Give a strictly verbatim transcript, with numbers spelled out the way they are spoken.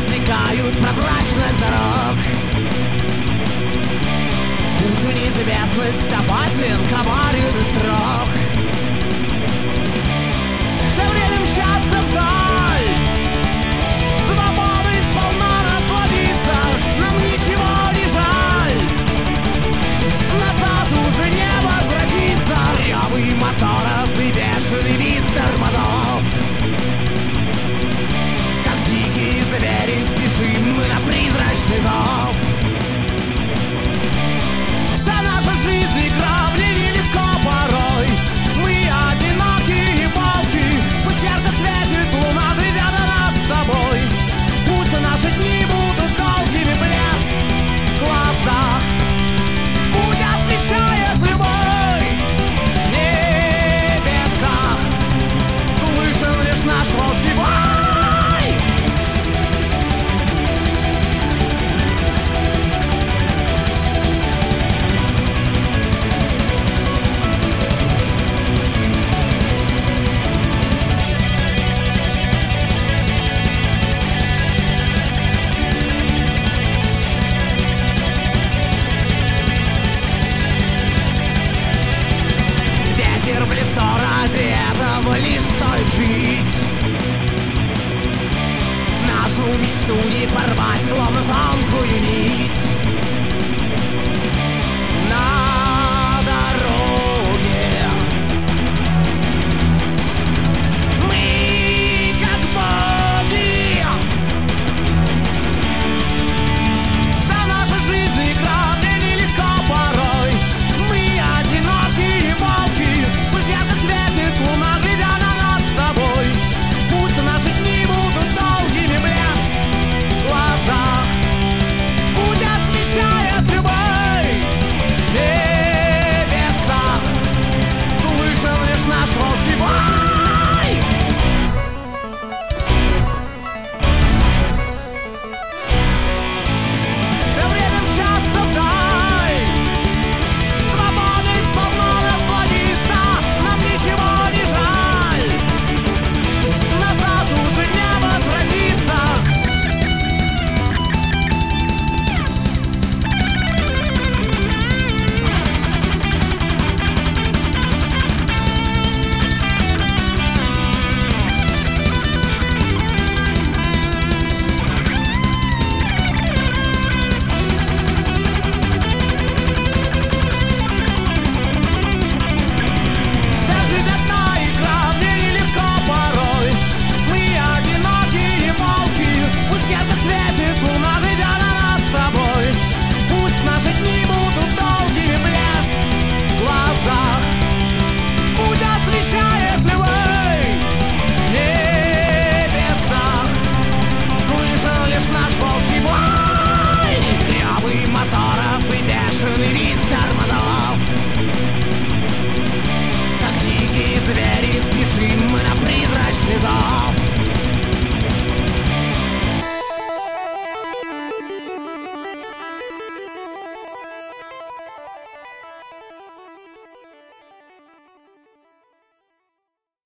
рассекают прозрачность дорог. Путь в неизвестность опасен, коварен и строг. Все время мчаться вдаль, свободой сполна насладиться, нам ничего не жаль. Назад уже не возвратиться. Рёвы моторов и бешеный визг тормозов. Как дикие звери спешим мы на призрачный зов. Вся наша жизнь игра, в ней нелегко порой. Мы одинокие волки, пусть ярко светит луна, глядя на нас с тобой. Пусть наши дни будут долгими, блеск в глазах путь освещает любой небесах. Слышен лишь наш волчий вой. Ветер в лицо, ради этого лишь стоит жить. Нашу мечту не порвать, словно тал